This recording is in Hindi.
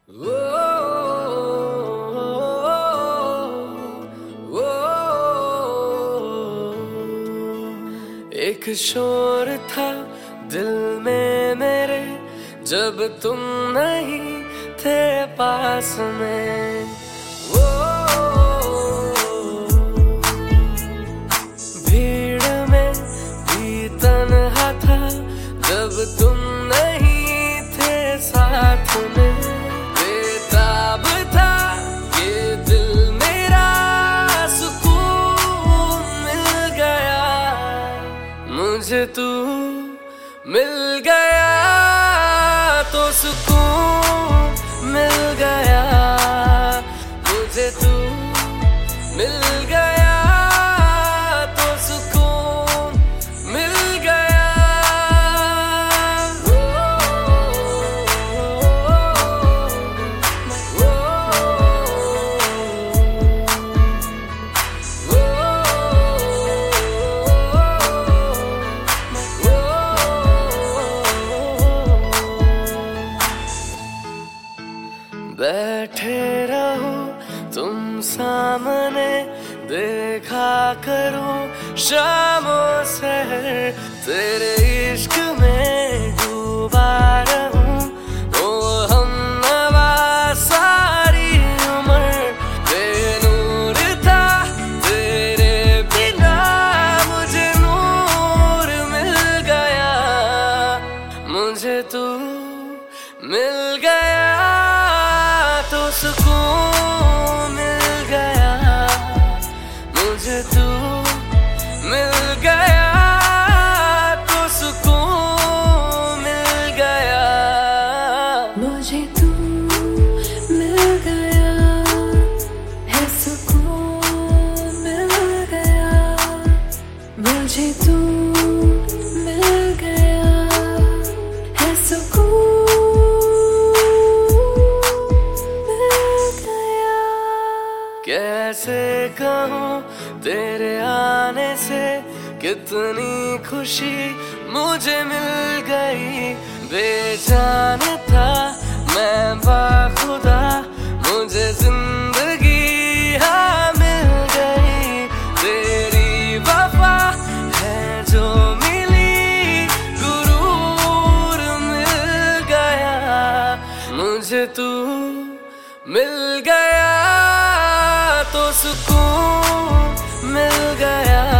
वो एक शोर था दिल में मेरे, जब तुम नहीं थे पास में। वो भीड़ में भी तन्हा था, जब तुम नहीं थे साथ में। बेताब था ये दिल मेरा, सुकून मिल गया मुझे तू मिल गया, तो सुकून मिल गया मुझे तू मिल गया, तो सुकून मिल गया। बैठे रहो तुम सामने, देखा करो शामों से, तेरे इश्क में डूबा रहूं। ओ हमनवा सारी उम्र बेनूर था, तेरे बिना मुझे नूर मिल गया, मुझे तू मिल गया, तो सुकून मिल गया मुझे तू मिल गया, तो सुकून मिल गया मुझे तू मिल गया है, सुकून मिल गया मुझे तू मिल गया है, सुकून। कैसे कहूँ तेरे आने से कितनी खुशी मुझे मिल गई। बेजान था मैं बाखुदा, मुझे जिंदगी हाँ मिल गई। तेरी वफा है जो मिली, गुरूर मिल गया मुझे तू मिल गया, तो सुकून मिल गया।